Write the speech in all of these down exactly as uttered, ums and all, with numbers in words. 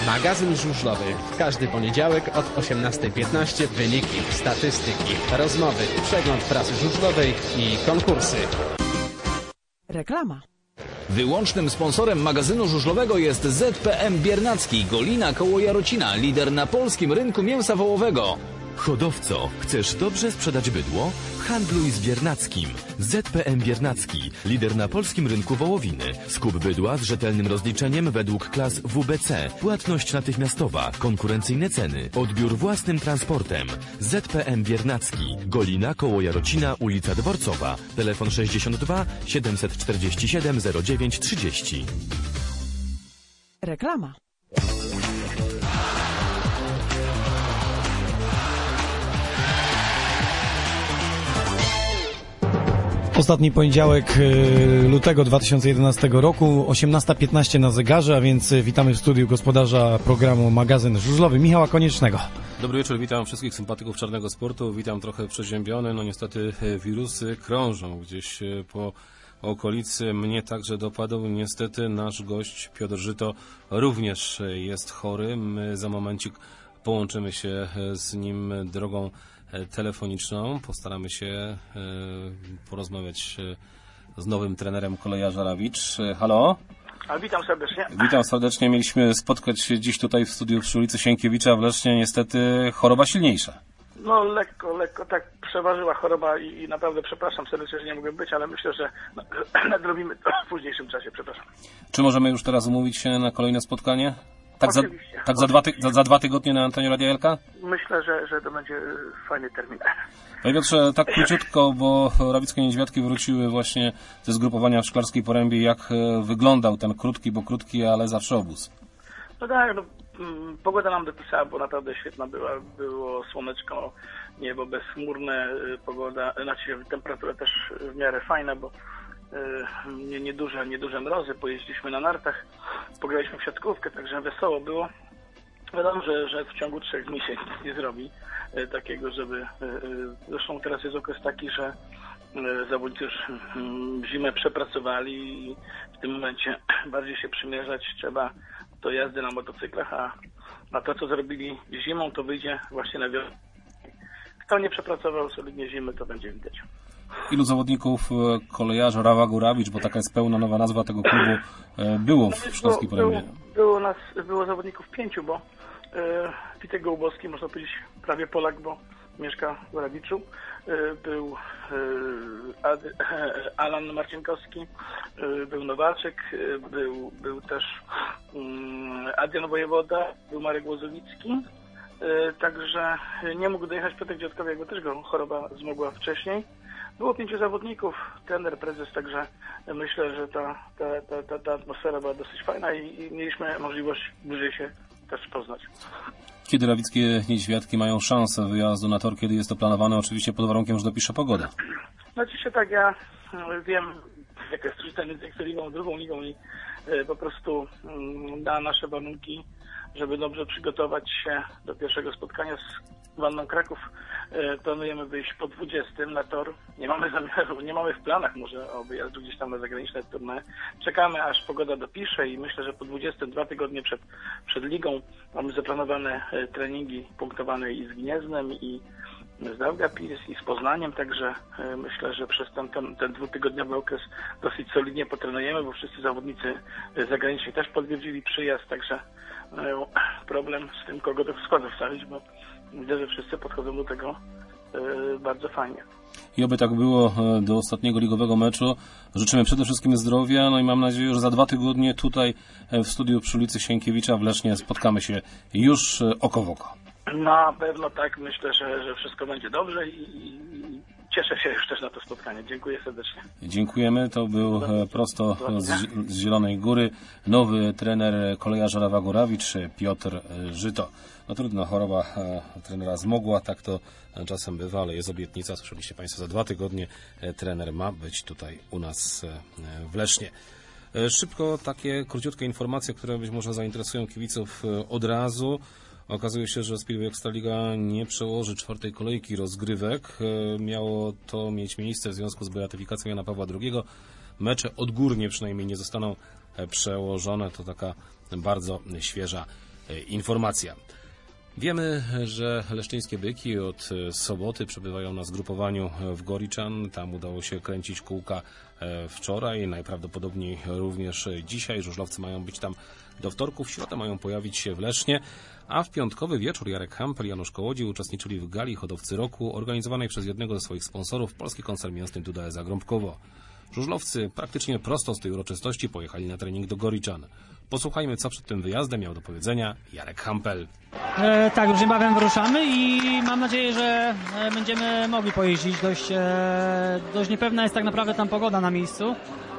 Magazyn żużlowy. W każdy poniedziałek od osiemnastej piętnaście wyniki, statystyki, rozmowy, przegląd prasy żużlowej i konkursy. Reklama. Wyłącznym sponsorem magazynu żużlowego jest Z P M Biernacki, Golina koło Jarocina, lider na polskim rynku mięsa wołowego. Hodowco, chcesz dobrze sprzedać bydło? Handluj z Biernackim. Z P M Biernacki, lider na polskim rynku wołowiny. Skup bydła z rzetelnym rozliczeniem według klas W B C. Płatność natychmiastowa, konkurencyjne ceny, odbiór własnym transportem. Z P M Biernacki, Golina koło Jarocina, ulica Dworcowa. Telefon sześćdziesiąt dwa siedemset czterdzieści siedem zero dziewięć trzydzieści. Reklama. Ostatni poniedziałek lutego dwa tysiące jedenastego roku, osiemnasta piętnaście na zegarze, a więc witamy w studiu gospodarza programu Magazyn Żużlowy, Michała Koniecznego. Dobry wieczór, witam wszystkich sympatyków czarnego sportu, witam trochę przeziębiony, no niestety wirusy krążą gdzieś po okolicy, mnie także dopadł, niestety nasz gość Piotr Żyto również jest chory, my za momencik połączymy się z nim drogą telefoniczną. Postaramy się e, porozmawiać z nowym trenerem Kolejarza Rawicz. Halo? A witam serdecznie. Witam serdecznie. Mieliśmy spotkać się dziś tutaj w studiu przy ulicy Sienkiewicza w Lesznie. Niestety choroba silniejsza. No lekko, lekko tak przeważyła choroba i, i naprawdę przepraszam serdecznie, że nie mogłem być, ale myślę, że nadrobimy to w późniejszym czasie. Przepraszam. Czy możemy już teraz umówić się na kolejne spotkanie? Tak, za, Oczywiście. tak za, dwa ty, za, za dwa tygodnie na antenie Radia Elka? Myślę, że, że to będzie fajny termin. Panie Piotrze, tak króciutko, bo Rawickie Niedźwiadki wróciły właśnie ze zgrupowania w Szklarskiej Porębie. Jak wyglądał ten krótki, bo krótki, ale zawsze obóz? No tak, no, pogoda nam dopisała, bo naprawdę świetna była. Było słoneczko, niebo bezchmurne, pogoda, znaczy temperatura też w miarę fajna, bo nie, nieduże, nieduże mrozy, pojeździliśmy na nartach, pograliśmy w siatkówkę, także wesoło było. Wiadomo, że, że w ciągu trzech dni się nic nie zrobi takiego, żeby... Zresztą teraz jest okres taki, że zawodnicy już zimę przepracowali i w tym momencie bardziej się przymierzać trzeba do jazdy na motocyklach, a, a to, co zrobili zimą, to wyjdzie właśnie na wiosnę. Kto nie przepracował solidnie zimy, to będzie widać. Ilu zawodników Kolejarza Rawagu Rawicz, bo taka jest pełna nowa nazwa tego klubu, było w Szklarskiej Porębie? Było, było nas, było zawodników pięciu, bo e, Witek Gołubowski, można powiedzieć prawie Polak, bo mieszka w Rawiczu. E, był e, Ad, e, Alan Marcinkowski, e, był Nowaczek, e, był, był też um, Adrian Wojewoda, był Marek Łozowicki. E, także nie mógł dojechać Piotr Dziadkowiak, bo też go choroba zmogła wcześniej. Było pięciu zawodników, trener, prezes, także myślę, że ta, ta, ta, ta, ta atmosfera była dosyć fajna i, i mieliśmy możliwość bliżej się też poznać. Kiedy Rawickie Niedźwiadki mają szansę wyjazdu na tor, kiedy jest to planowane, oczywiście pod warunkiem, że dopisze pogoda? No dzisiaj tak, ja wiem, jaka jest różnica między Ekstraligą a drugą ligą i y, po prostu y, na nasze warunki, żeby dobrze przygotować się do pierwszego spotkania z Wanną Kraków. E, planujemy wyjść po dwudziestym na tor. Nie mamy zamiaru, nie mamy w planach może o wyjazdu gdzieś tam na zagraniczne turne. Czekamy, aż pogoda dopisze i myślę, że po dwudziestym, dwa tygodnie przed, przed ligą mamy zaplanowane e, treningi punktowane i z Gnieznem, i z Daugavpils, i z Poznaniem, także e, myślę, że przez ten, ten, ten dwutygodniowy okres dosyć solidnie potrenujemy, bo wszyscy zawodnicy zagraniczni też potwierdzili przyjazd, także e, problem z tym, kogo do składu wstawić, bo widzę, że wszyscy podchodzą do tego yy, bardzo fajnie. I oby tak było do ostatniego ligowego meczu. Życzymy przede wszystkim zdrowia, no i mam nadzieję, że za dwa tygodnie tutaj w studiu przy ulicy Sienkiewicza w Lesznie spotkamy się już oko w oko. Na pewno tak, myślę, że, że wszystko będzie dobrze i, i cieszę się już też na to spotkanie. Dziękuję serdecznie. Dziękujemy. To był prosto z, z Zielonej Góry nowy trener Kolejarza Rawagu Rawicz, Piotr Żyto. No trudno, choroba e, trenera zmogła, tak to czasem bywa, ale jest obietnica, słyszeliście Państwo, za dwa tygodnie e, trener ma być tutaj u nas e, w Lesznie. E, szybko takie króciutkie informacje, które być może zainteresują kibiców e, od razu. Okazuje się, że Speedway Ekstraliga nie przełoży czwartej kolejki rozgrywek. E, miało to mieć miejsce w związku z beatyfikacją Jana Pawła drugiego. Mecze odgórnie przynajmniej nie zostaną przełożone, to taka bardzo świeża informacja. Wiemy, że leszczyńskie byki od soboty przebywają na zgrupowaniu w Goriczan. Tam udało się kręcić kółka wczoraj, najprawdopodobniej również dzisiaj. Żużlowcy mają być tam do wtorku, w środę mają pojawić się w Lesznie, a w piątkowy wieczór Jarek Hampel i Janusz Kołodziej uczestniczyli w gali Hodowcy Roku organizowanej przez jednego ze swoich sponsorów, Polski Koncern Mięsny Duda S A Grąbkowo. Żużlowcy praktycznie prosto z tej uroczystości pojechali na trening do Goriczan. Posłuchajmy, co przed tym wyjazdem miał do powiedzenia Jarek Hampel. E, tak, już niebawem wyruszamy i mam nadzieję, że e, będziemy mogli pojeździć. Dość, e, dość niepewna jest tak naprawdę tam pogoda na miejscu,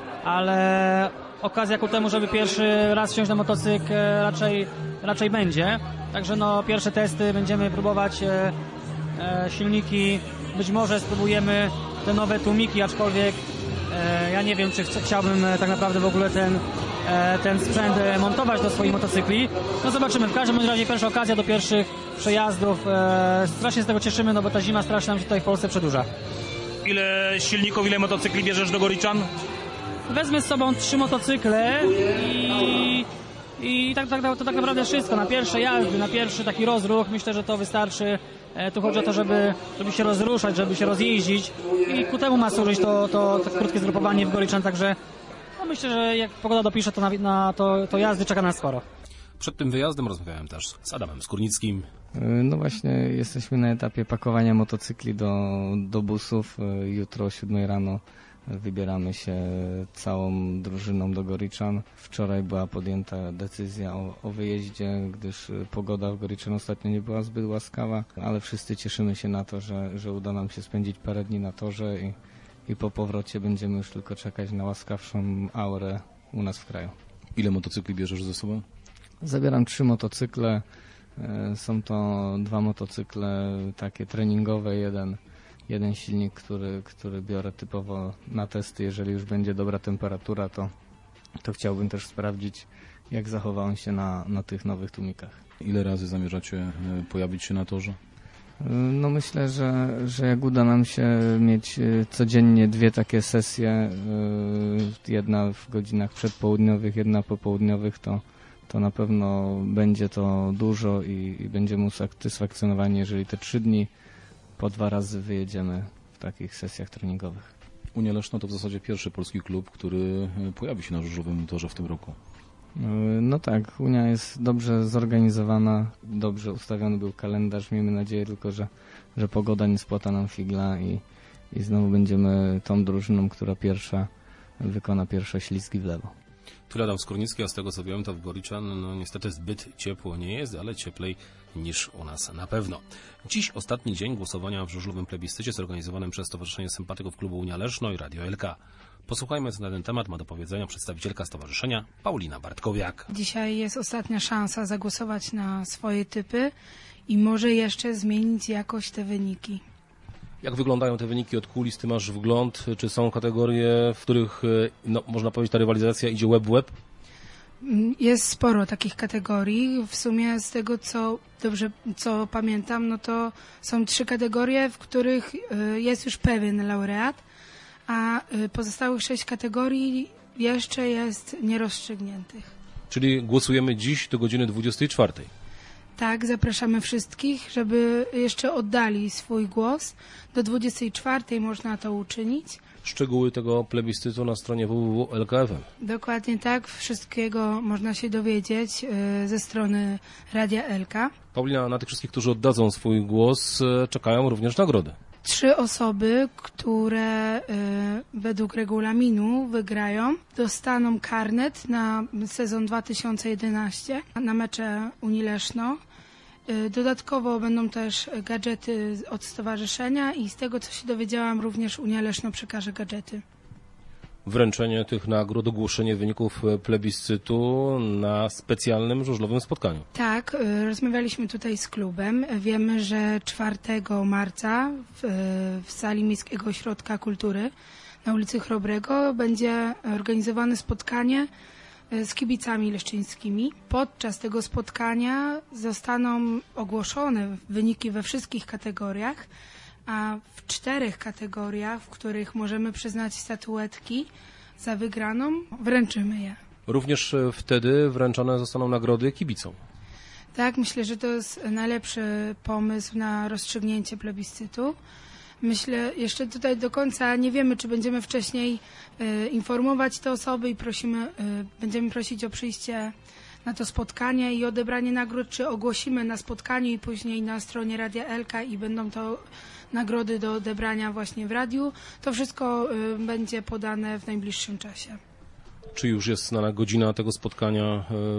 ale okazja ku temu, żeby pierwszy raz wsiąść na motocykl e, raczej, raczej będzie. Także no, pierwsze testy będziemy próbować e, e, silniki, być może spróbujemy te nowe tłumiki, aczkolwiek e, ja nie wiem, czy ch- chciałbym e, tak naprawdę w ogóle ten ten sprzęt montować do swoich motocykli. No zobaczymy, w każdym razie pierwsza okazja do pierwszych przejazdów. E, strasznie z tego cieszymy, no bo ta zima strasznie nam się tutaj w Polsce przedłuża. Ile silników, ile motocykli bierzesz do Goriczan? Wezmę z sobą trzy motocykle i, i tak, tak, to tak naprawdę wszystko. Na pierwsze jazdy, na pierwszy taki rozruch, myślę, że to wystarczy. E, tu chodzi o to, żeby, żeby się rozruszać, żeby się rozjeździć i ku temu ma służyć to, to, to krótkie zgrupowanie w Goriczan, także no myślę, że jak pogoda dopisze, to, na, na, to, to jazdy czeka nas sporo. Przed tym wyjazdem rozmawiałem też z Adamem Skórnickim. No właśnie, jesteśmy na etapie pakowania motocykli do, do busów. Jutro o siódmej rano wybieramy się całą drużyną do Goriczan. Wczoraj była podjęta decyzja o, o wyjeździe, gdyż pogoda w Goriczan ostatnio nie była zbyt łaskawa, ale wszyscy cieszymy się na to, że, że uda nam się spędzić parę dni na torze i I po powrocie będziemy już tylko czekać na łaskawszą aurę u nas w kraju. Ile motocykli bierzesz ze sobą? Zabieram trzy motocykle. Są to dwa motocykle takie treningowe, jeden, jeden silnik, który, który biorę typowo na testy. Jeżeli już będzie dobra temperatura, to, to chciałbym też sprawdzić, jak zachowa on się na, na tych nowych tłumikach. Ile razy zamierzacie pojawić się na torze? No myślę, że, że jak uda nam się mieć codziennie dwie takie sesje, jedna w godzinach przedpołudniowych, jedna popołudniowych, to, to na pewno będzie to dużo i, i będziemy usatysfakcjonowani, jeżeli te trzy dni po dwa razy wyjedziemy w takich sesjach treningowych. Unia Leszno to w zasadzie pierwszy polski klub, który pojawi się na żużlowym torze w tym roku. No tak, Unia jest dobrze zorganizowana, dobrze ustawiony był kalendarz, miejmy nadzieję tylko, że, że pogoda nie spłata nam figla i, i znowu będziemy tą drużyną, która pierwsza wykona pierwsze ślizgi w lewo. Tu Adam Skórnicki, a z tego co wiem, to w Goriczan no niestety zbyt ciepło nie jest, ale cieplej niż u nas na pewno. Dziś ostatni dzień głosowania w żużlowym plebiscycie zorganizowanym przez Stowarzyszenie Sympatyków Klubu Unia Leszno i Radio L K. Posłuchajmy, co na ten temat ma do powiedzenia przedstawicielka stowarzyszenia Paulina Bartkowiak. Dzisiaj jest ostatnia szansa zagłosować na swoje typy i może jeszcze zmienić jakoś te wyniki. Jak wyglądają te wyniki od kulis? Ty masz wgląd? Czy są kategorie, w których no, można powiedzieć ta rywalizacja idzie łeb w łeb? Jest sporo takich kategorii. W sumie z tego, co dobrze co pamiętam, no to są trzy kategorie, w których jest już pewien laureat, a pozostałych sześć kategorii jeszcze jest nierozstrzygniętych. Czyli głosujemy dziś do godziny dwudziestej czwartej. Tak, zapraszamy wszystkich, żeby jeszcze oddali swój głos. Do dwudziestej czwartej można to uczynić. Szczegóły tego plebiscytu na stronie w w w kropka l k f m. Dokładnie tak, wszystkiego można się dowiedzieć y, ze strony Radia L K. Paulina, na tych wszystkich, którzy oddadzą swój głos, czekają również nagrody. Trzy osoby, które y, według regulaminu wygrają, dostaną karnet na sezon dwa tysiące jedenasty na mecze Unii Leszno. Y, dodatkowo będą też gadżety od stowarzyszenia i z tego, co się dowiedziałam, również Unia Leszno przekaże gadżety. Wręczenie tych nagród, ogłoszenie wyników plebiscytu na specjalnym żużlowym spotkaniu. Tak, rozmawialiśmy tutaj z klubem. Wiemy, że czwartego marca w, w sali Miejskiego Ośrodka Kultury na ulicy Chrobrego będzie organizowane spotkanie z kibicami leszczyńskimi. Podczas tego spotkania zostaną ogłoszone wyniki we wszystkich kategoriach, a w czterech kategoriach, w których możemy przyznać statuetki za wygraną, wręczymy je. Również wtedy wręczone zostaną nagrody kibicom. Tak, myślę, że to jest najlepszy pomysł na rozstrzygnięcie plebiscytu. Myślę, jeszcze tutaj do końca nie wiemy, czy będziemy wcześniej y, informować te osoby i prosimy, y, będziemy prosić o przyjście na to spotkanie i odebranie nagród, czy ogłosimy na spotkaniu i później na stronie Radia Elka i będą to nagrody do odebrania właśnie w radiu. To wszystko y, będzie podane w najbliższym czasie. Czy już jest znana godzina tego spotkania y,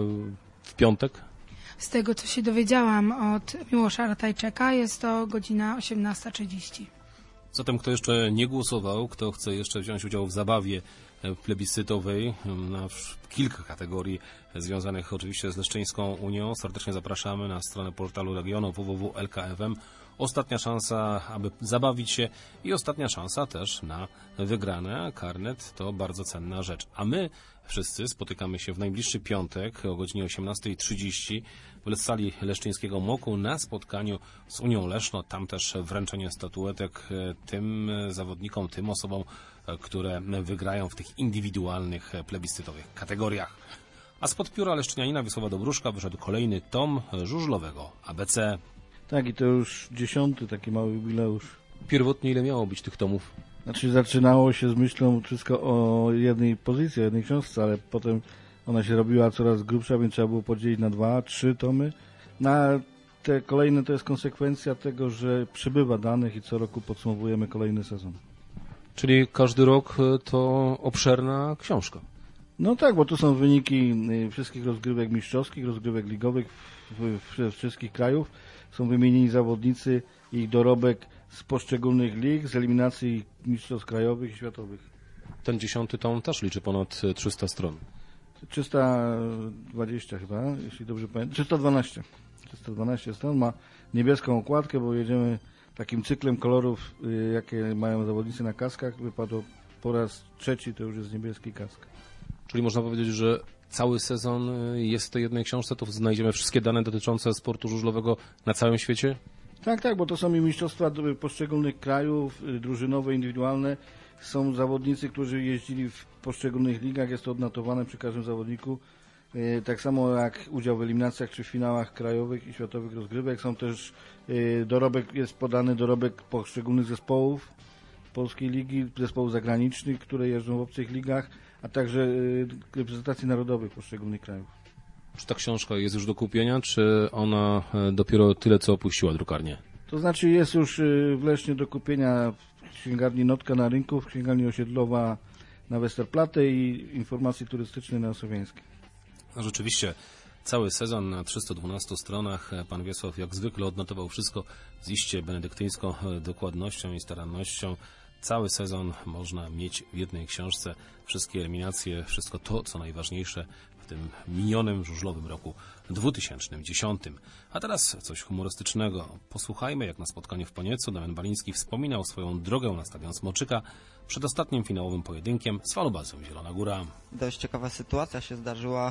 w piątek? Z tego, co się dowiedziałam od Miłosza Ratajczaka, jest to godzina osiemnasta trzydzieści. Zatem kto jeszcze nie głosował, kto chce jeszcze wziąć udział w zabawie plebiscytowej na kilka kategorii związanych oczywiście z Leszczyńską Unią, serdecznie zapraszamy na stronę portalu regionu w w w kropka l k f m. Ostatnia szansa, aby zabawić się i ostatnia szansa też na wygrane. Karnet to bardzo cenna rzecz. A my wszyscy spotykamy się w najbliższy piątek o godzinie osiemnasta trzydzieści w sali Leszczyńskiego Moku na spotkaniu z Unią Leszno. Tam też wręczenie statuetek tym zawodnikom, tym osobom, które wygrają w tych indywidualnych plebiscytowych kategoriach. A spod pióra leszczynianina Wiesława Dobruszka wyszedł kolejny tom żużlowego A B C. Tak, i to już dziesiąty taki mały jubileusz. Pierwotnie ile miało być tych tomów? Znaczy zaczynało się z myślą wszystko o jednej pozycji, o jednej książce, ale potem ona się robiła coraz grubsza, więc trzeba było podzielić na dwa, trzy tomy. Na te kolejne to jest konsekwencja tego, że przybywa danych i co roku podsumowujemy kolejny sezon. Czyli każdy rok to obszerna książka. No tak, bo tu są wyniki wszystkich rozgrywek mistrzowskich, rozgrywek ligowych w, w, w wszystkich krajów. Są wymienieni zawodnicy i ich dorobek z poszczególnych lig, z eliminacji mistrzostw krajowych i światowych. Ten dziesiąty tom też liczy ponad trzysta stron. trzysta dwadzieścia chyba, jeśli dobrze pamiętam. trzysta dwanaście. trzysta dwanaście stron, ma niebieską okładkę, bo jedziemy takim cyklem kolorów, jakie mają zawodnicy na kaskach. Wypadło po raz trzeci, to już jest niebieski kask. Czyli można powiedzieć, że cały sezon jest w tej jednej książce, to znajdziemy wszystkie dane dotyczące sportu żużlowego na całym świecie? Tak, tak, bo to są i mistrzostwa poszczególnych krajów, drużynowe, indywidualne. Są zawodnicy, którzy jeździli w poszczególnych ligach, jest to odnotowane przy każdym zawodniku. Tak samo jak udział w eliminacjach czy w finałach krajowych i światowych rozgrywek. Są też dorobek, jest podany dorobek poszczególnych zespołów polskiej ligi, zespołów zagranicznych, które jeżdżą w obcych ligach, a także reprezentacji narodowych poszczególnych krajów. Czy ta książka jest już do kupienia, czy ona dopiero tyle, co opuściła drukarnię? To znaczy jest już w Lesznie do kupienia w księgarni Notka na rynku, w księgarni osiedlowa na Westerplatte i informacji turystycznej na Osowiańskiej. Rzeczywiście, cały sezon na trzystu dwunastu stronach. Pan Wiesław jak zwykle odnotował wszystko z iście benedyktyńską dokładnością i starannością. Cały sezon można mieć w jednej książce, wszystkie eliminacje, wszystko to, co najważniejsze w tym minionym żużlowym roku dwutysięcznym dziesiątym. A teraz coś humorystycznego. Posłuchajmy, jak na spotkaniu w Poniecu Damian Baliński wspominał swoją drogę na stadion Smoczyka przed ostatnim finałowym pojedynkiem z falobazem Zielona Góra. Dość ciekawa sytuacja się zdarzyła.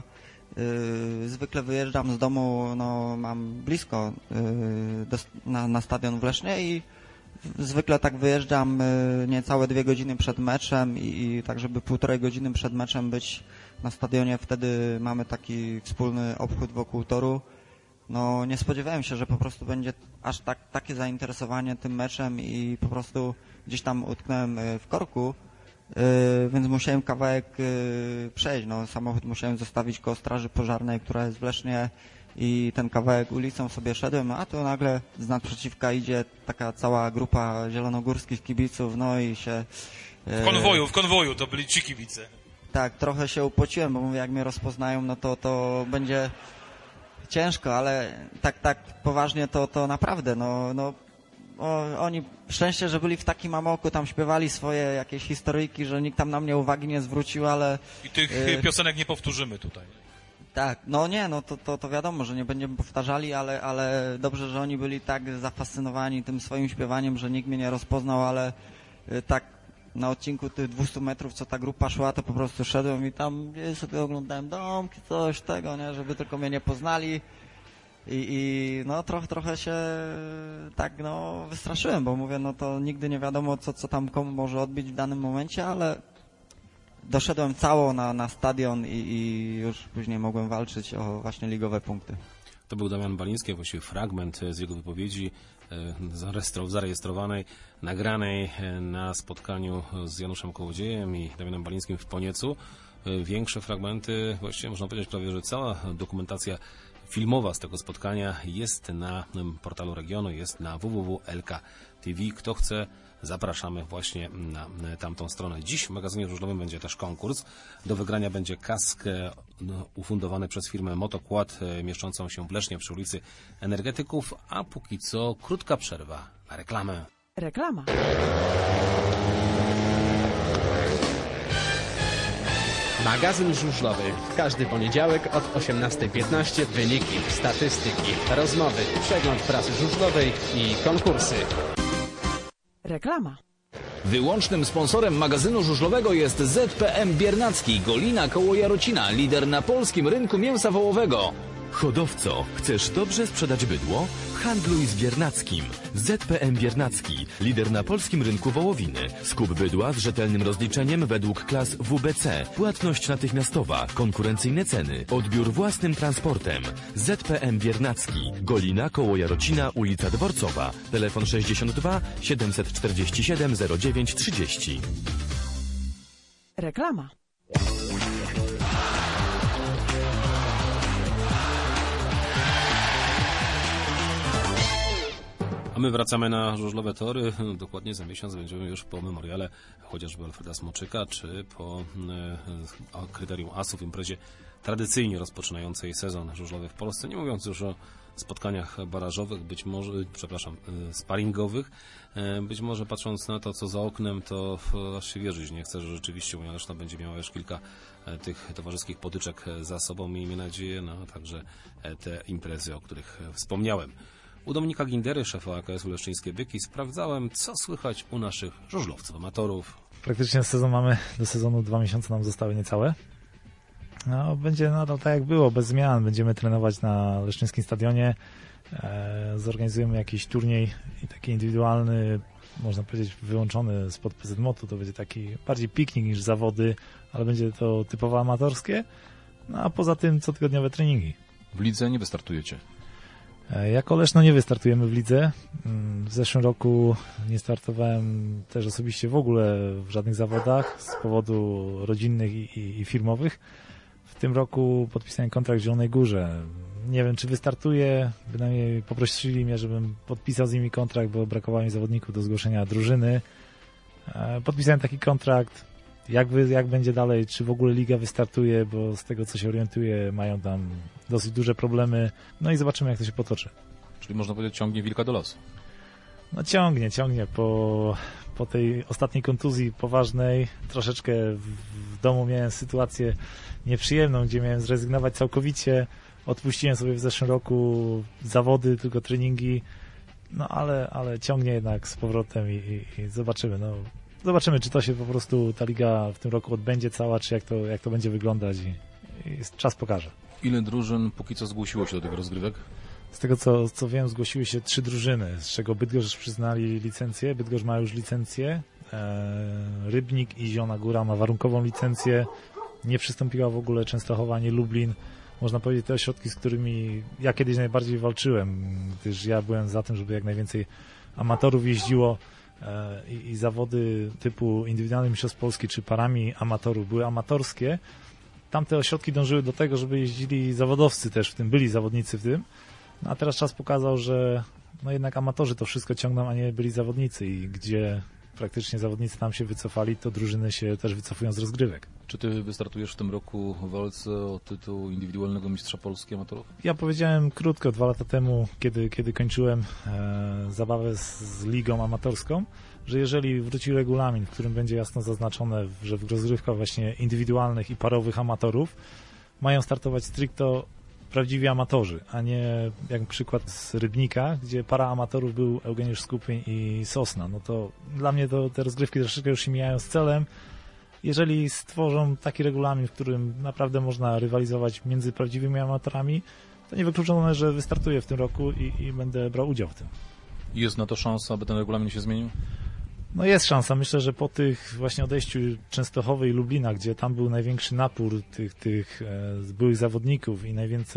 Yy, zwykle wyjeżdżam z domu, no mam blisko yy, do, na, na stadion w Lesznie i zwykle tak wyjeżdżam yy, niecałe dwie godziny przed meczem i, i tak, żeby półtorej godziny przed meczem być na stadionie. Wtedy mamy taki wspólny obchód wokół toru. No nie spodziewałem się, że po prostu będzie aż tak, takie zainteresowanie tym meczem i po prostu gdzieś tam utknąłem w korku. Yy, więc musiałem kawałek yy, przejść, no, samochód musiałem zostawić koło straży pożarnej, która jest w Lesznie i ten kawałek ulicą sobie szedłem, a tu nagle z naprzeciwka idzie taka cała grupa zielonogórskich kibiców, no i się... Yy, w konwoju, w konwoju, to byli ci kibice. Tak, trochę się upociłem, bo mówię, jak mnie rozpoznają, no to, to będzie ciężko, ale tak, tak poważnie to, to naprawdę, no... no O, oni szczęście, że byli w takim amoku, tam śpiewali swoje jakieś historyjki, że nikt tam na mnie uwagi nie zwrócił, ale... I tych y... piosenek nie powtórzymy tutaj. Tak, no nie, no to, to, to wiadomo, że nie będziemy powtarzali, ale, ale dobrze, że oni byli tak zafascynowani tym swoim śpiewaniem, że nikt mnie nie rozpoznał, ale y, tak na odcinku tych dwustu metrów, co ta grupa szła, to po prostu szedłem i tam gdzieś sobie oglądałem domki, coś tego, nie, żeby tylko mnie nie poznali. I, i no trochę, trochę się tak no wystraszyłem, bo mówię, no to nigdy nie wiadomo, co, co tam komu może odbić w danym momencie, ale doszedłem cało na, na stadion i, i już później mogłem walczyć o właśnie ligowe punkty. To był Damian Baliński, właściwie fragment z jego wypowiedzi zarejestrowanej, nagranej na spotkaniu z Januszem Kołodziejem i Damianem Balińskim w Poniecu. Większe fragmenty, właściwie można powiedzieć prawie, że cała dokumentacja filmowa z tego spotkania jest na portalu Regionu, jest na w w w kropka l k t v. Kto chce, zapraszamy właśnie na tamtą stronę. Dziś w magazynie żużlowym będzie też konkurs. Do wygrania będzie kask no, ufundowany przez firmę Motokład, mieszczącą się w Lesznie przy ulicy Energetyków, a póki co krótka przerwa na reklamę. Reklama. Magazyn żużlowy. W każdy poniedziałek od osiemnastej piętnaście wyniki, statystyki, rozmowy, przegląd prasy żużlowej i konkursy. Reklama. Wyłącznym sponsorem magazynu żużlowego jest Z P M Biernacki, Golina koło Jarocina, lider na polskim rynku mięsa wołowego. Hodowco, chcesz dobrze sprzedać bydło? Handluj z Biernackim. Z P M Biernacki, lider na polskim rynku wołowiny. Skup bydła z rzetelnym rozliczeniem według klas W B C. Płatność natychmiastowa, konkurencyjne ceny, odbiór własnym transportem. Z P M Biernacki, Golina koło Jarocina, ulica Dworcowa. Telefon sześćdziesiąt dwa siedemset czterdzieści siedem zero dziewięć trzydzieści. Reklama. A my wracamy na żużlowe tory. Dokładnie za miesiąc będziemy już po memoriale chociażby Alfreda Smoczyka, czy po e, kryterium asów, imprezie tradycyjnie rozpoczynającej sezon żużlowy w Polsce. Nie mówiąc już o spotkaniach barażowych, być może, przepraszam, e, sparingowych. E, być może patrząc na to, co za oknem, to aż się wierzyć nie chcę, że rzeczywiście Unia Leszna będzie miała już kilka e, tych towarzyskich potyczek za sobą. Miejmy nadzieję, no a także e, te imprezy, o których wspomniałem. U Dominika Gindery, szefa A K S-u Leszczyńskie Byki, sprawdzałem, co słychać u naszych żużlowców, amatorów. Praktycznie sezon mamy, do sezonu dwa miesiące nam zostały niecałe. No, będzie nadal tak jak było, bez zmian. Będziemy trenować na Leszczyńskim Stadionie. E, zorganizujemy jakiś turniej i taki indywidualny, można powiedzieć wyłączony spod P Z M O T-u. To będzie taki bardziej piknik niż zawody, ale będzie to typowo amatorskie. No a poza tym cotygodniowe treningi. W lidze nie wystartujecie? Jako Leszno nie wystartujemy w lidze. W zeszłym roku nie startowałem też osobiście w ogóle w żadnych zawodach z powodu rodzinnych i, i, i firmowych. W tym roku podpisałem kontrakt w Zielonej Górze. Nie wiem, czy wystartuję. Bynajmniej poprosili mnie, żebym podpisał z nimi kontrakt, bo brakowało mi zawodników do zgłoszenia drużyny. Podpisałem taki kontrakt. Jak, wy, jak będzie dalej, czy w ogóle liga wystartuje, bo z tego, co się orientuję, mają tam dosyć duże problemy. No i zobaczymy, jak to się potoczy. Czyli można powiedzieć, ciągnie wilka do lasu. No ciągnie, ciągnie. Po, po tej ostatniej kontuzji poważnej troszeczkę w, w domu miałem sytuację nieprzyjemną, gdzie miałem zrezygnować całkowicie. Odpuściłem sobie w zeszłym roku zawody, tylko treningi. No ale, ale ciągnie jednak z powrotem i, i, i zobaczymy. No. Zobaczymy, czy to się po prostu ta liga w tym roku odbędzie cała, czy jak to, jak to będzie wyglądać i, i czas pokaże. Ile drużyn póki co zgłosiło się do tych rozgrywek? Z tego co, co wiem, zgłosiły się trzy drużyny, z czego Bydgoszcz przyznali licencję. Bydgoszcz ma już licencję. E, Rybnik i Zielona Góra ma warunkową licencję. Nie przystąpiła w ogóle Częstochowa, ani Lublin. Można powiedzieć, te ośrodki, z którymi ja kiedyś najbardziej walczyłem, gdyż ja byłem za tym, żeby jak najwięcej amatorów jeździło i, i zawody typu indywidualny mistrzostw Polski czy parami amatorów były amatorskie. Tamte ośrodki dążyły do tego, żeby jeździli zawodowcy też w tym, byli zawodnicy w tym. No a teraz czas pokazał, że no jednak amatorzy to wszystko ciągną, a nie byli zawodnicy i gdzie praktycznie zawodnicy tam się wycofali, to drużyny się też wycofują z rozgrywek. Czy ty wystartujesz w tym roku w walce o tytuł indywidualnego mistrza Polski amatorów? Ja powiedziałem krótko, dwa lata temu, kiedy, kiedy kończyłem e, zabawę z, z ligą amatorską, że jeżeli wróci regulamin, w którym będzie jasno zaznaczone, że w rozgrywkach właśnie indywidualnych i parowych amatorów mają startować stricto prawdziwi amatorzy, a nie jak przykład z Rybnika, gdzie para amatorów był Eugeniusz Skupień i Sosna. No to dla mnie to te rozgrywki troszeczkę już się mijają z celem. Jeżeli stworzą taki regulamin, w którym naprawdę można rywalizować między prawdziwymi amatorami, to niewykluczone, że wystartuję w tym roku i, i będę brał udział w tym. Jest na to szansa, aby ten regulamin się zmienił? No jest szansa. Myślę, że po tych właśnie odejściu Częstochowy i Lublina, gdzie tam był największy napór tych, tych e, byłych zawodników i najwięcej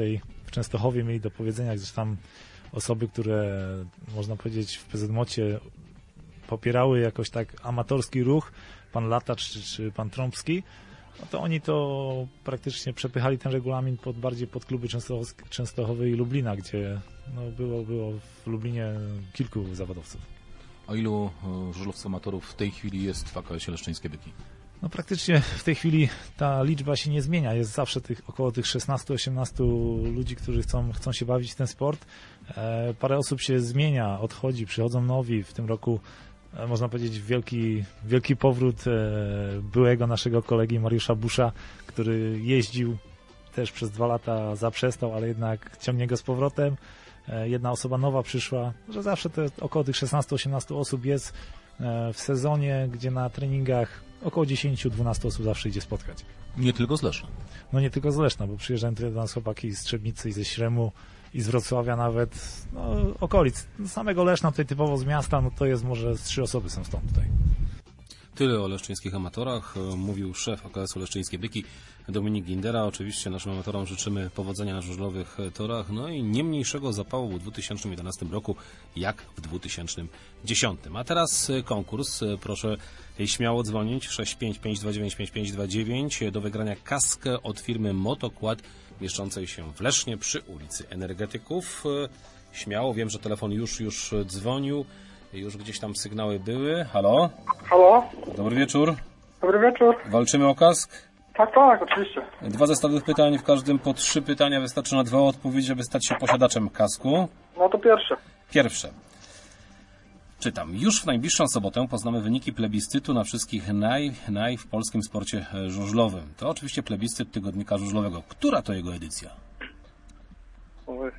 w Częstochowie mieli do powiedzenia, gdyż tam osoby, które można powiedzieć w P Z M-ocie popierały jakoś tak amatorski ruch, pan Latacz czy, czy pan Trąbski, no to oni to praktycznie przepychali ten regulamin pod, bardziej pod kluby Częstochow- Częstochowy i Lublina, gdzie no, było, było w Lublinie kilku zawodowców. A ilu e, żużlowców amatorów w tej chwili jest w A K S-ie Leszczyńskie Byki? No praktycznie w tej chwili ta liczba się nie zmienia. Jest zawsze tych, około tych szesnastu osiemnastu ludzi, którzy chcą, chcą się bawić w ten sport. E, parę osób się zmienia, odchodzi, przychodzą nowi. W tym roku e, można powiedzieć wielki, wielki powrót e, byłego naszego kolegi Mariusza Busza, który jeździł też przez dwa lata, zaprzestał, ale jednak ciągnie go z powrotem. E, jedna osoba nowa przyszła, że zawsze te około tych szesnastu osiemnastu osób jest e, w sezonie, gdzie na treningach około dziesięć dwanaście osób zawsze idzie spotkać. Nie tylko z Leszna. No nie tylko z Leszna, bo przyjeżdżają tutaj do nas chłopaki z Trzebnicy i ze Śremu i z Wrocławia nawet, no okolic. Z samego Leszna tutaj typowo z miasta, no to jest może z trzy osoby są stąd tutaj. Tyle o leszczyńskich amatorach, mówił szef A K S-u Leszczyńskie Byki Dominik Gindera. Oczywiście naszym amatorom życzymy powodzenia na żużlowych torach, no i nie mniejszego zapału w dwa tysiące jedenastym roku jak w dwa tysiące dziesiątym. A teraz konkurs, proszę śmiało dzwonić sześć pięć pięć dwa dziewięć pięć pięć dwa dziewięć do wygrania kaskę od firmy Motokład mieszczącej się w Lesznie przy ulicy Energetyków. Śmiało, wiem, że telefon już, już dzwonił. Już gdzieś tam sygnały były. Halo? Halo? Dobry wieczór. Dobry wieczór. Walczymy o kask? Tak, tak, oczywiście. Dwa zestawy pytań, w każdym po trzy pytania. Wystarczy na dwa odpowiedzi, żeby stać się posiadaczem kasku. No to pierwsze. Pierwsze. Czytam. Już w najbliższą sobotę poznamy wyniki plebiscytu na wszystkich naj, naj w polskim sporcie żużlowym. To oczywiście plebiscyt tygodnika żużlowego. Która to jego edycja? Oj.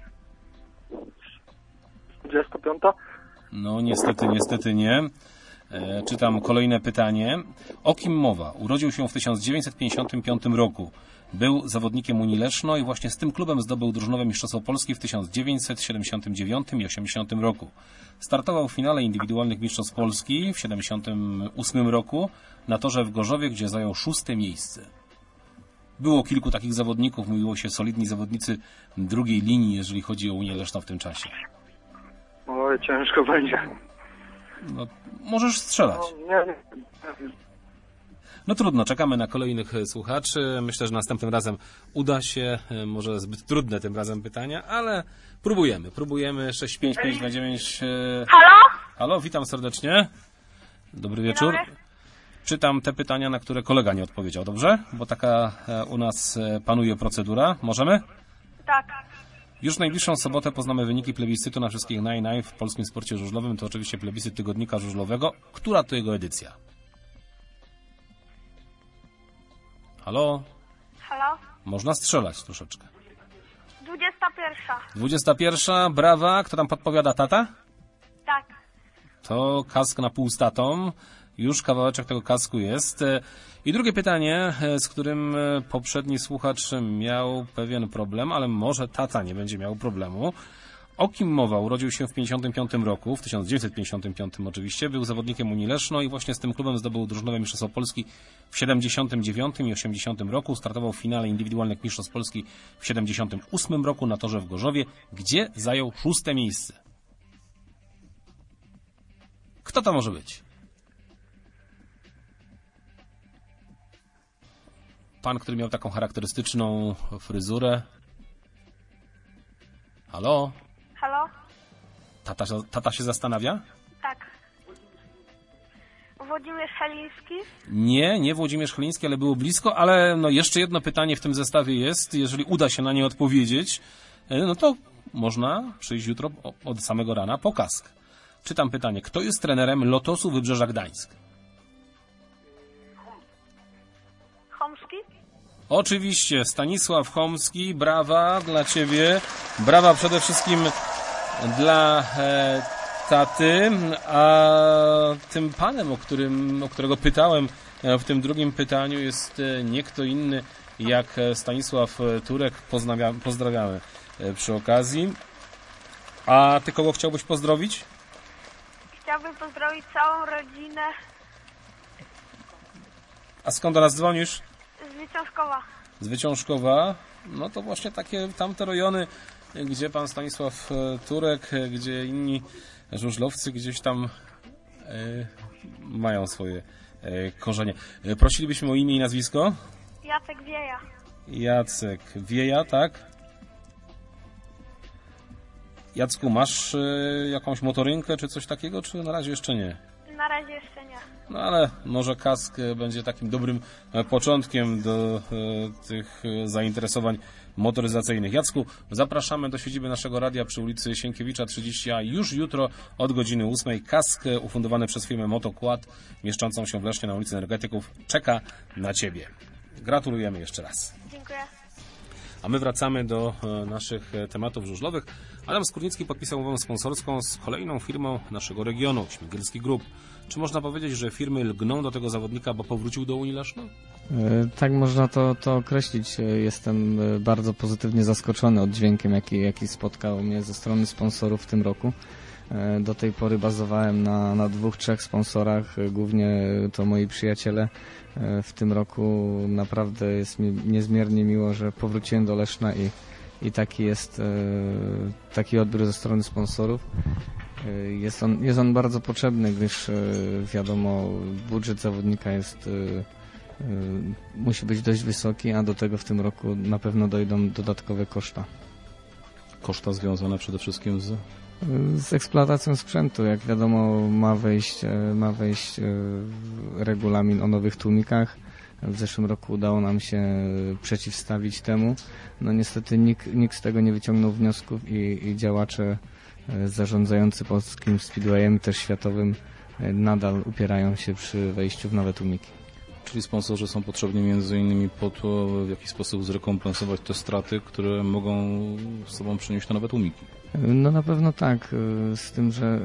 dwudziesta piąta? No niestety, niestety nie. E, czytam kolejne pytanie. O kim mowa? Urodził się w tysiąc dziewięćset pięćdziesiątym piątym roku. Był zawodnikiem Unii Leszno i właśnie z tym klubem zdobył drużynowe mistrzostwo Polski w tysiąc dziewięćset siedemdziesiątym dziewiątym i osiemdziesiątym roku. Startował w finale indywidualnych mistrzostw Polski w siedemdziesiątym ósmym roku na torze w Gorzowie, gdzie zajął szóste miejsce. Było kilku takich zawodników, mówiło się solidni zawodnicy drugiej linii, jeżeli chodzi o Unię Leszno w tym czasie. Oj, ciężko będzie. No, możesz strzelać. No, nie, nie, nie. No trudno, czekamy na kolejnych słuchaczy. Myślę, że następnym razem uda się. Może zbyt trudne tym razem pytania, ale próbujemy. Próbujemy. sześć pięć pięć dwa dziewięć. Halo? Halo, witam serdecznie. Dobry wieczór. Dobry. Czytam te pytania, na które kolega nie odpowiedział, dobrze? Bo taka u nas panuje procedura. Możemy? Tak. Już w najbliższą sobotę poznamy wyniki plebiscytu na wszystkich naj naj w polskim sporcie żużlowym. To oczywiście plebiscyt tygodnika żużlowego. Która to jego edycja? Halo? Halo? Można strzelać troszeczkę. dwudziesta pierwsza. dwudziesta pierwsza, brawa. Kto tam podpowiada? Tata? Tak. To kask na pół z tatą. Już kawałeczek tego kasku jest. I drugie pytanie, z którym poprzedni słuchacz miał pewien problem, ale może tata nie będzie miał problemu. O kim mowa? Urodził się w pięćdziesiątym piątym roku, w tysiąc dziewięćset pięćdziesiątym piątym oczywiście. Był zawodnikiem Unii Leszno i właśnie z tym klubem zdobył drużynowe mistrzostwo Polski w siedemdziesiątym dziewiątym i osiemdziesiątym roku. Startował w finale indywidualnych mistrzostw Polski w siedemdziesiątym ósmym roku na torze w Gorzowie, gdzie zajął szóste miejsce. Kto to może być? Pan, który miał taką charakterystyczną fryzurę. Halo? Halo? Tata, tata się zastanawia? Tak. Włodzimierz Heliński? Nie, nie Włodzimierz Heliński, ale było blisko, ale no jeszcze jedno pytanie w tym zestawie jest. Jeżeli uda się na nie odpowiedzieć, no to można przyjść jutro od samego rana po kask. Czytam pytanie. Kto jest trenerem Lotosu Wybrzeża Gdańsk? Chomski? Oczywiście, Stanisław Chomski, brawa dla Ciebie, brawa przede wszystkim dla e, taty, a tym panem, o, którym, o którego pytałem w tym drugim pytaniu jest nie kto inny jak Stanisław Turek, pozdrawiamy, pozdrawiamy przy okazji. A Ty kogo chciałbyś pozdrowić? Chciałbym pozdrowić całą rodzinę A skąd do nas dzwonisz? z Wieciążkowa. z Wyciążkowa, no to właśnie takie tamte rejony, gdzie pan Stanisław Turek, gdzie inni żużlowcy gdzieś tam e, mają swoje e, korzenie. E, prosilibyśmy o imię i nazwisko. Jacek Wieja. Jacek Wieja, tak? Jacku, masz e, jakąś motorynkę czy coś takiego, czy na razie jeszcze nie? Na razie jeszcze nie. No ale może kask będzie takim dobrym początkiem do e, tych zainteresowań motoryzacyjnych. Jacku, zapraszamy do siedziby naszego radia przy ulicy Sienkiewicza trzydzieści A już jutro od godziny ósmej. Kask ufundowany przez firmę Motokład, mieszczącą się w Lesznie na ulicy Energetyków, czeka na Ciebie. Gratulujemy jeszcze raz. Dziękuję. A my wracamy do e, naszych tematów żużlowych. Adam Skórnicki podpisał umowę sponsorską z kolejną firmą naszego regionu, Śmigielski Group. Czy można powiedzieć, że firmy lgną do tego zawodnika, bo powrócił do Unii Leszno? Tak można to, to określić. Jestem bardzo pozytywnie zaskoczony oddźwiękiem, jaki, jaki spotkał mnie ze strony sponsorów w tym roku. Do tej pory bazowałem na, na dwóch, trzech sponsorach, głównie to moi przyjaciele. W tym roku naprawdę jest mi niezmiernie miło, że powróciłem do Leszna i, i taki jest taki odbiór ze strony sponsorów. Jest on, jest on bardzo potrzebny, gdyż wiadomo, budżet zawodnika jest, musi być dość wysoki, a do tego w tym roku na pewno dojdą dodatkowe koszta. Koszta związane przede wszystkim z... Z eksploatacją sprzętu. Jak wiadomo, ma wejść, ma wejść regulamin o nowych tłumikach. W zeszłym roku udało nam się przeciwstawić temu. No niestety nikt, nikt z tego nie wyciągnął wniosków i, i działacze zarządzający polskim speedwayem, też światowym, nadal upierają się przy wejściu w nowe tłumiki. Czyli sponsorzy są potrzebni między innymi po to, w jaki sposób zrekompensować te straty, które mogą z sobą przynieść te nowe tłumiki. No na pewno tak, z tym, że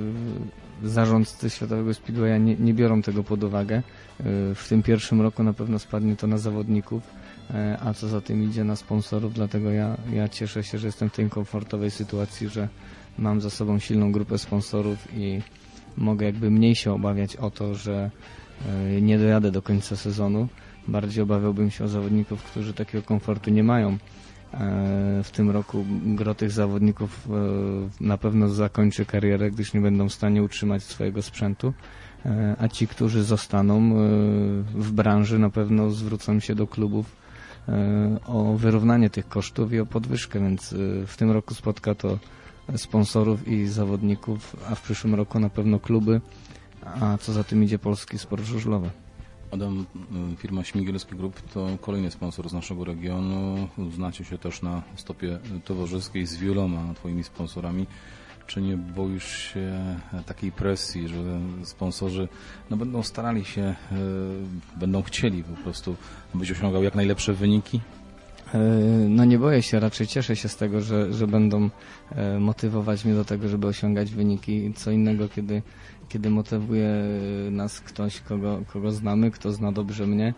zarządcy Światowego Speedwaya nie, nie biorą tego pod uwagę. W tym pierwszym roku na pewno spadnie to na zawodników, a co za tym idzie na sponsorów, dlatego ja, ja cieszę się, że jestem w tej komfortowej sytuacji, że mam za sobą silną grupę sponsorów i mogę jakby mniej się obawiać o to, że nie dojadę do końca sezonu. Bardziej obawiałbym się o zawodników, którzy takiego komfortu nie mają. W tym roku gro tych zawodników na pewno zakończy karierę, gdyż nie będą w stanie utrzymać swojego sprzętu, a ci, którzy zostaną w branży, na pewno zwrócą się do klubów o wyrównanie tych kosztów i o podwyżkę, więc w tym roku spotka to sponsorów i zawodników, a w przyszłym roku na pewno kluby, a co za tym idzie polski sport żużlowy. Adam, firma Śmigielski Group to kolejny sponsor z naszego regionu. Znacie się też na stopie towarzyskiej z wieloma twoimi sponsorami. Czy nie boisz się takiej presji, że sponsorzy no, będą starali się, będą chcieli po prostu, byś osiągał jak najlepsze wyniki? No nie boję się, raczej cieszę się z tego, że, że będą motywować mnie do tego, żeby osiągać wyniki. Co innego, kiedy, kiedy motywuje nas ktoś, kogo, kogo znamy, kto zna dobrze mnie.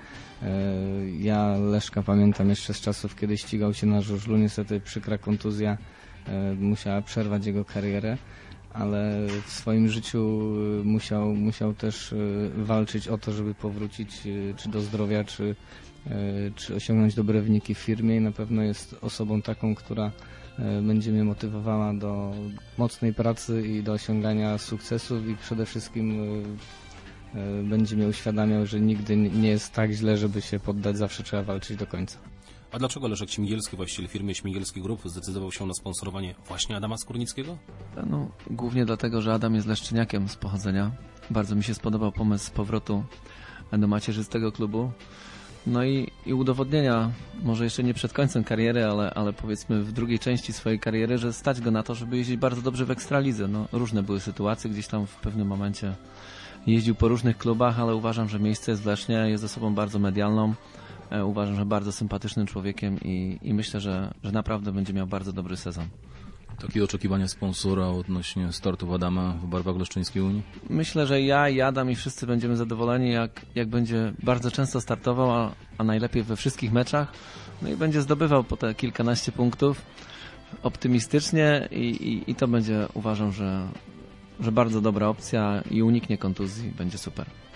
Ja Leszka pamiętam jeszcze z czasów, kiedy ścigał się na żużlu. Niestety przykra kontuzja musiała przerwać jego karierę, ale w swoim życiu musiał, musiał też walczyć o to, żeby powrócić czy do zdrowia, czy czy osiągnąć dobre wyniki w firmie i na pewno jest osobą taką, która będzie mnie motywowała do mocnej pracy i do osiągania sukcesów i przede wszystkim będzie mnie uświadamiał, że nigdy nie jest tak źle, żeby się poddać, zawsze trzeba walczyć do końca. A dlaczego Leszek Śmigielski, właściciel firmy Śmigielski Group, zdecydował się na sponsorowanie właśnie Adama Skórnickiego? No, głównie dlatego, że Adam jest leszczyniakiem z pochodzenia. Bardzo mi się spodobał pomysł powrotu do macierzystego klubu. No i, i udowodnienia, może jeszcze nie przed końcem kariery, ale, ale powiedzmy w drugiej części swojej kariery, że stać go na to, żeby jeździć bardzo dobrze w Ekstralidze. No, różne były sytuacje, gdzieś tam w pewnym momencie jeździł po różnych klubach, ale uważam, że miejsce jest w Lesznie, jest osobą bardzo medialną. E, uważam, że bardzo sympatycznym człowiekiem i, i myślę, że, że naprawdę będzie miał bardzo dobry sezon. Takie oczekiwania sponsora odnośnie startów Adama w barwach Leszczyńskiej Unii? Myślę, że ja i Adam i wszyscy będziemy zadowoleni, jak, jak będzie bardzo często startował, a, a najlepiej we wszystkich meczach. No i będzie zdobywał po te kilkanaście punktów optymistycznie i, i, i to będzie, uważam, że, że bardzo dobra opcja i uniknie kontuzji, będzie super.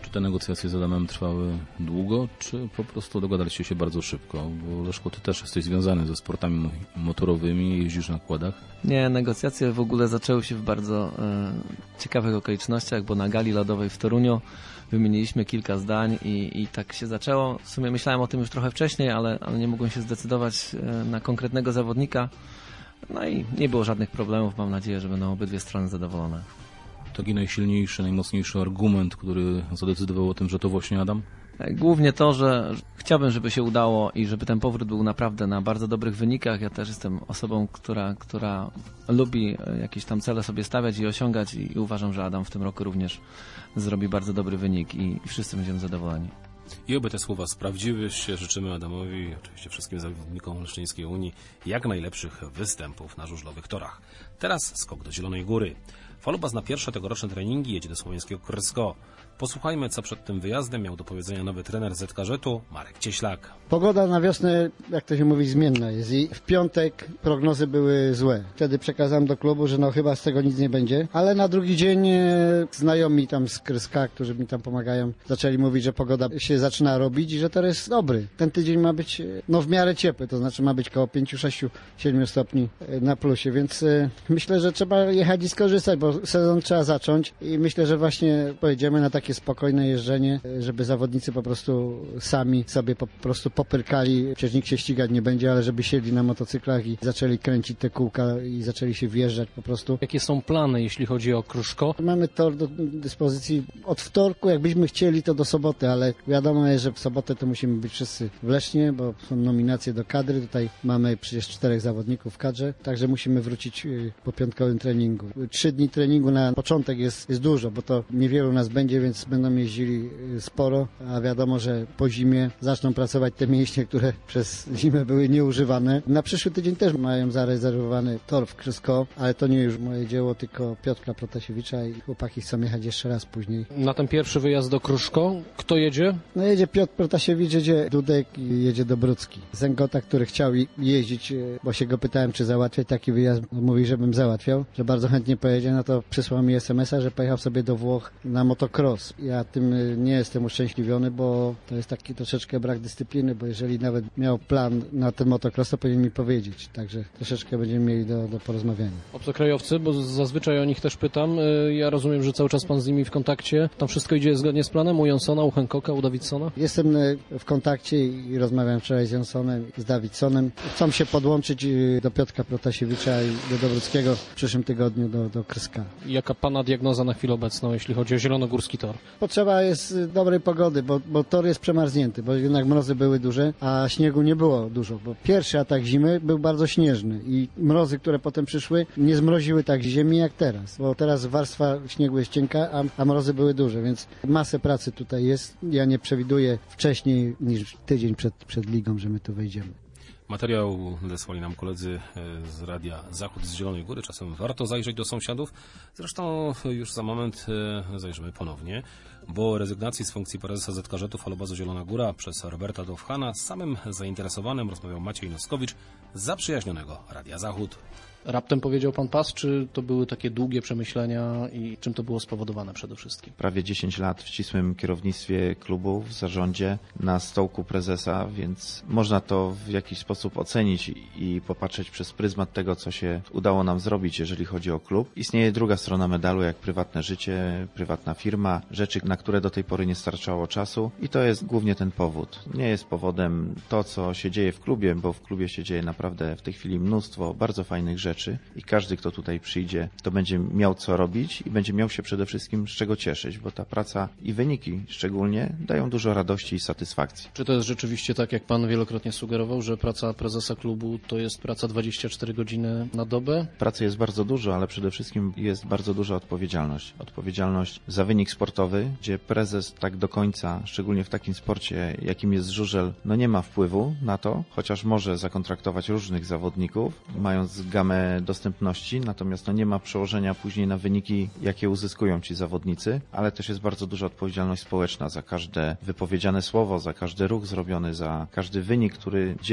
Czy te negocjacje z Adamem trwały długo, czy po prostu dogadaliście się bardzo szybko? Bo Leszko, ty też jesteś związany ze sportami motorowymi, jeździsz na quadach. Nie, negocjacje w ogóle zaczęły się w bardzo e, ciekawych okolicznościach, bo na gali lodowej w Toruniu wymieniliśmy kilka zdań i, i tak się zaczęło. W sumie myślałem o tym już trochę wcześniej, ale, ale nie mogłem się zdecydować e, na konkretnego zawodnika. No i nie było żadnych problemów. Mam nadzieję, że będą obydwie strony zadowolone. Taki najsilniejszy, najmocniejszy argument, który zadecydował o tym, że to właśnie Adam? Głównie to, że chciałbym, żeby się udało i żeby ten powrót był naprawdę na bardzo dobrych wynikach. Ja też jestem osobą, która, która lubi jakieś tam cele sobie stawiać i osiągać i uważam, że Adam w tym roku również zrobi bardzo dobry wynik i wszyscy będziemy zadowoleni. I oby te słowa sprawdziły się. Życzymy Adamowi i oczywiście wszystkim zawodnikom Leszczyńskiej Unii jak najlepszych występów na żużlowych torach. Teraz skok do Zielonej Góry. Falubas na pierwsze tegoroczne treningi jedzie do słoweńskiego Krysko. Posłuchajmy, co przed tym wyjazdem miał do powiedzenia nowy trener Z K Z-u Marek Cieślak. Pogoda na wiosnę, jak to się mówi, zmienna jest i w piątek prognozy były złe. Wtedy przekazałem do klubu, że no chyba z tego nic nie będzie, ale na drugi dzień e, znajomi tam z Kryska, którzy mi tam pomagają, zaczęli mówić, że pogoda się zaczyna robić i że to jest dobry. Ten tydzień ma być no w miarę ciepły, to znaczy ma być koło pięć, sześć, siedem stopni na plusie, więc e, myślę, że trzeba jechać i skorzystać, bo sezon trzeba zacząć i myślę, że właśnie pojedziemy na takie spokojne jeżdżenie, żeby zawodnicy po prostu sami sobie po prostu popyrkali. Przecież nikt się ścigać nie będzie, ale żeby siedli na motocyklach i zaczęli kręcić te kółka i zaczęli się wjeżdżać po prostu. Jakie są plany, jeśli chodzi o Kruszko? Mamy tor do dyspozycji od wtorku, jakbyśmy chcieli, to do soboty, ale wiadomo jest, że w sobotę to musimy być wszyscy w Lesznie, bo są nominacje do kadry. Tutaj mamy przecież czterech zawodników w kadrze, także musimy wrócić po piątkowym treningu. Trzy dni treningu na początek jest, jest dużo, bo to niewielu nas będzie, więc będą jeździli sporo, a wiadomo, że po zimie zaczną pracować te mięśnie, które przez zimę były nieużywane. Na przyszły tydzień też mają zarezerwowany tor w Krysko, ale to nie już moje dzieło, tylko Piotra Protasiewicza i chłopaki chcą jechać jeszcze raz później. Na ten pierwszy wyjazd do Kruszko kto jedzie? No jedzie Piotr Protasiewicz, jedzie Dudek i jedzie Dobrucki. Zęgota, który chciał jeździć, bo się go pytałem, czy załatwiać taki wyjazd, mówi, żebym załatwiał, że bardzo chętnie pojedzie, no to przysłał mi es em es a, że pojechał sobie do Włoch na motocross. Ja tym nie jestem uszczęśliwiony, bo to jest taki troszeczkę brak dyscypliny, bo jeżeli nawet miał plan na ten motocross, to powinien mi powiedzieć. Także troszeczkę będziemy mieli do, do porozmawiania. Obcokrajowcy, bo zazwyczaj o nich też pytam. Ja rozumiem, że cały czas pan z nimi w kontakcie. Tam wszystko idzie zgodnie z planem? U Jonsona, u Hancocka, u Davidsona? Jestem w kontakcie i rozmawiam wczoraj z Jonsonem i z Davidsonem. Chcą się podłączyć do Piotra Protasiewicza i do Dobruckiego w przyszłym tygodniu do, do Kryska. Jaka pana diagnoza na chwilę obecną, jeśli chodzi o zielonogórski tor? Potrzeba jest dobrej pogody, bo, bo tor jest przemarznięty, bo jednak mrozy były duże, a śniegu nie było dużo, bo pierwszy atak zimy był bardzo śnieżny i mrozy, które potem przyszły, nie zmroziły tak ziemi jak teraz, bo teraz warstwa śniegu jest cienka, a, a mrozy były duże, więc masę pracy tutaj jest. Ja nie przewiduję wcześniej niż tydzień przed, przed ligą, że my tu wejdziemy. Materiał nadesłali nam koledzy z Radia Zachód z Zielonej Góry. Czasem warto zajrzeć do sąsiadów. Zresztą już za moment zajrzymy ponownie, bo o rezygnacji z funkcji prezesa Z K Z-u Falubazu Zielona Góra przez Roberta Dowchana z samym zainteresowanym rozmawiał Maciej Noskowicz z zaprzyjaźnionego Radia Zachód. Raptem powiedział pan pas, czy to były takie długie przemyślenia i czym to było spowodowane przede wszystkim? Prawie dziesięć lat w ścisłym kierownictwie klubu, w zarządzie, na stołku prezesa, więc można to w jakiś sposób ocenić i popatrzeć przez pryzmat tego, co się udało nam zrobić, jeżeli chodzi o klub. Istnieje druga strona medalu, jak prywatne życie, prywatna firma, rzeczy, na które do tej pory nie starczało czasu i to jest głównie ten powód. Nie jest powodem to, co się dzieje w klubie, bo w klubie się dzieje naprawdę w tej chwili mnóstwo bardzo fajnych rzeczy. I każdy, kto tutaj przyjdzie, to będzie miał co robić i będzie miał się przede wszystkim z czego cieszyć, bo ta praca i wyniki szczególnie dają dużo radości i satysfakcji. Czy to jest rzeczywiście tak, jak pan wielokrotnie sugerował, że praca prezesa klubu to jest praca dwadzieścia cztery godziny na dobę? Pracy jest bardzo dużo, ale przede wszystkim jest bardzo duża odpowiedzialność. Odpowiedzialność za wynik sportowy, gdzie prezes tak do końca, szczególnie w takim sporcie, jakim jest żużel, no nie ma wpływu na to, chociaż może zakontraktować różnych zawodników, mając gamę dostępności, natomiast no nie ma przełożenia później na wyniki, jakie uzyskują ci zawodnicy, ale też jest bardzo duża odpowiedzialność społeczna za każde wypowiedziane słowo, za każdy ruch zrobiony, za każdy wynik, który dzieje się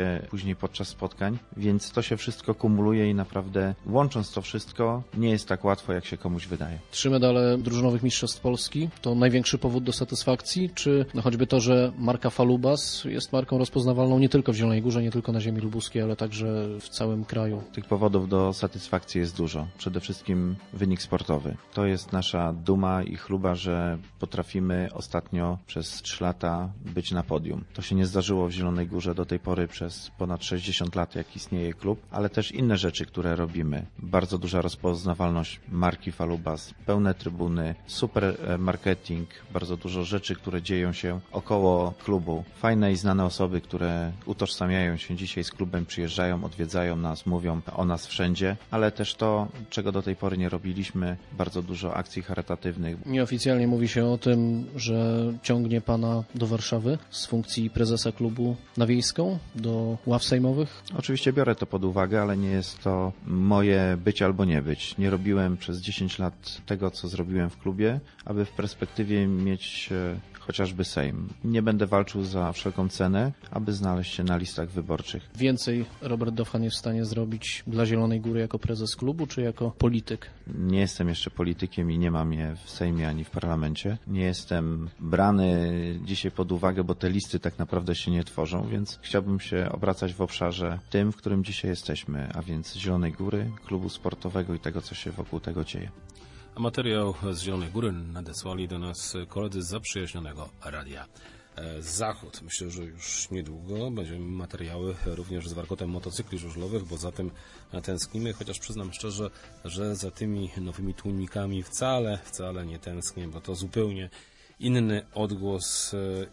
się później podczas spotkań, więc to się wszystko kumuluje i naprawdę łącząc to wszystko nie jest tak łatwo, jak się komuś wydaje. Trzy medale drużynowych mistrzostw Polski to największy powód do satysfakcji, czy no choćby to, że marka Falubas jest marką rozpoznawalną nie tylko w Zielonej Górze, nie tylko na ziemi lubuskiej, ale także w całym kraju? Tych powodów do satysfakcji jest dużo. Przede wszystkim wynik sportowy. To jest nasza duma i chluba, że potrafimy ostatnio przez trzy lata być na podium. To się nie zdarzyło w Zielonej Górze do tej pory przez ponad sześćdziesiąt lat, jak istnieje klub, ale też inne rzeczy, które robimy. Bardzo duża rozpoznawalność marki Falubas, pełne trybuny, super marketing, bardzo dużo rzeczy, które dzieją się około klubu. Fajne i znane osoby, które utożsamiają się dzisiaj z klubem, przyjeżdżają, odwiedzają nas, mówią o nas wszędzie, ale też to, czego do tej pory nie robiliśmy, bardzo dużo akcji charytatywnych. Nieoficjalnie mówi się o tym, że ciągnie pana do Warszawy z funkcji prezesa klubu na Wiejską, do ław sejmowych? Oczywiście biorę to pod uwagę, ale nie jest to moje być albo nie być. Nie robiłem przez dziesięć lat tego, co zrobiłem w klubie, aby w perspektywie mieć chociażby Sejm. Nie będę walczył za wszelką cenę, aby znaleźć się na listach wyborczych. Więcej Robert Dowhan jest w stanie zrobić dla Zielonej Góry jako prezes klubu, czy jako polityk? Nie jestem jeszcze politykiem i nie mam je w Sejmie ani w parlamencie. Nie jestem brany dzisiaj pod uwagę, bo te listy tak naprawdę się nie tworzą, więc chciałbym się obracać w obszarze tym, w którym dzisiaj jesteśmy, a więc Zielonej Góry, klubu sportowego i tego, co się wokół tego dzieje. A materiał z Zielonej Góry nadesłali do nas koledzy z zaprzyjaźnionego Radia Zachód. Myślę, że już niedługo będziemy materiały również z warkotem motocykli żużlowych, bo za tym tęsknimy, chociaż przyznam szczerze, że za tymi nowymi tłumikami wcale, wcale nie tęsknię, bo to zupełnie inny odgłos,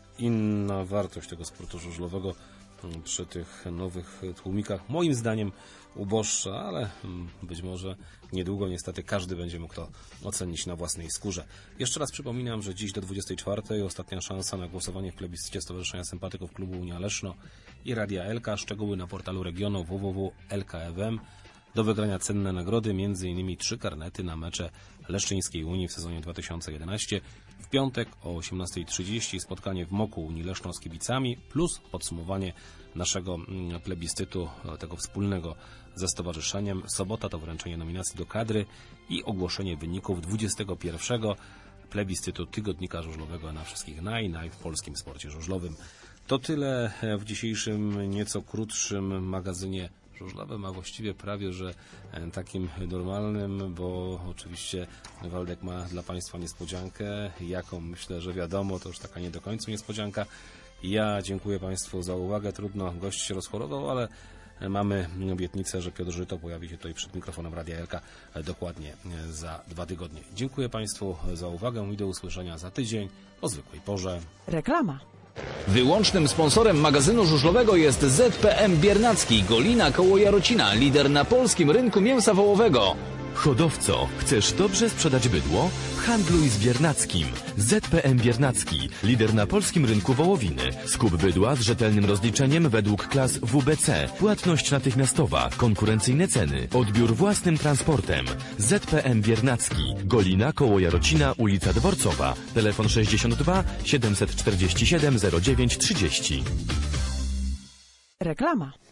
inna wartość tego sportu żużlowego przy tych nowych tłumikach. Moim zdaniem uboższa, ale być może niedługo niestety każdy będzie mógł to ocenić na własnej skórze. Jeszcze raz przypominam, że dziś do dwudziestej czwartej ostatnia szansa na głosowanie w plebiscycie Stowarzyszenia Sympatyków Klubu Unia Leszno i Radia Elka. Szczegóły na portalu regionu w w w kropka l k f m. Do wygrania cenne nagrody, między innymi trzy karnety na mecze Leszczyńskiej Unii w sezonie dwa tysiące jedenastym. W piątek o osiemnastej trzydzieści spotkanie w Moku Unii Leszno z kibicami, plus podsumowanie naszego plebiscytu, tego wspólnego ze stowarzyszeniem. Sobota to wręczenie nominacji do kadry i ogłoszenie wyników dwudziestego pierwszego plebiscytu Tygodnika Żużlowego na wszystkich naj, naj w polskim sporcie żużlowym. To tyle w dzisiejszym nieco krótszym magazynie żużlowym, a właściwie prawie, że takim normalnym, bo oczywiście Waldek ma dla Państwa niespodziankę, jaką myślę, że wiadomo, to już taka nie do końca niespodzianka. Ja dziękuję Państwu za uwagę, trudno, gość się rozchorował, ale mamy obietnicę, że Piotr Żyto pojawi się tutaj przed mikrofonem Radia Elka dokładnie za dwa tygodnie. Dziękuję Państwu za uwagę i do usłyszenia za tydzień o zwykłej porze. Reklama. Wyłącznym sponsorem magazynu żużlowego jest Z P M Biernacki, Golina koło Jarocina, lider na polskim rynku mięsa wołowego. Hodowco, chcesz dobrze sprzedać bydło? Handluj z Biernackim. Z P M Biernacki, lider na polskim rynku wołowiny. Skup bydła z rzetelnym rozliczeniem według klas W B C. Płatność natychmiastowa, konkurencyjne ceny, odbiór własnym transportem. Z P M Biernacki, Golina koło Jarocina, ulica Dworcowa. Telefon sześćdziesiąt dwa siedemset czterdzieści siedem zero dziewięć trzydzieści. Reklama.